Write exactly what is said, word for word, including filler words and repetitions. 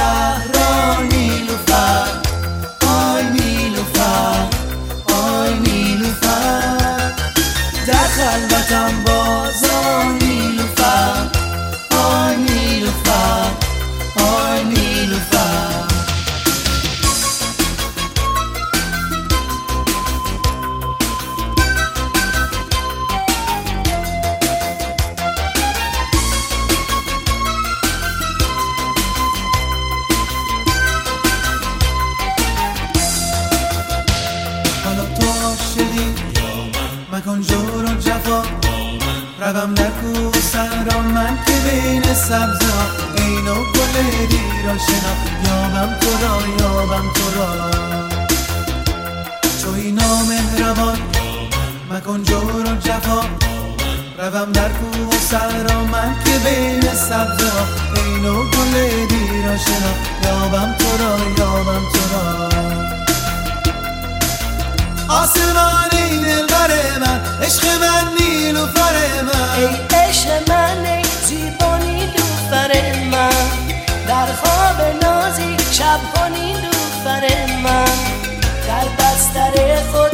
صحرا نیلوفر، آی نیلوفر، آی نیلوفر، در خلوتم بازا نیلوفر، آی نیلوفر، آی نیلوفر. مکن جور و جفا، روم در کوه صحرا من که بین سبزه ها، عین و گل دیران شنا، یابم تو را، یابم تو را. چوی نامهربان مکن جور و جفا، روم در کوه و صحرا من که بین سبزه ها، عین و گل دیران شنا، یابم تو را، یابم تو را. آسمانی دلبر من، عشق من نیلوفر من، ای عشق من، ای زیبا نیلوفر من، در خواب نازی شبها نیلوفر من، در بستر خود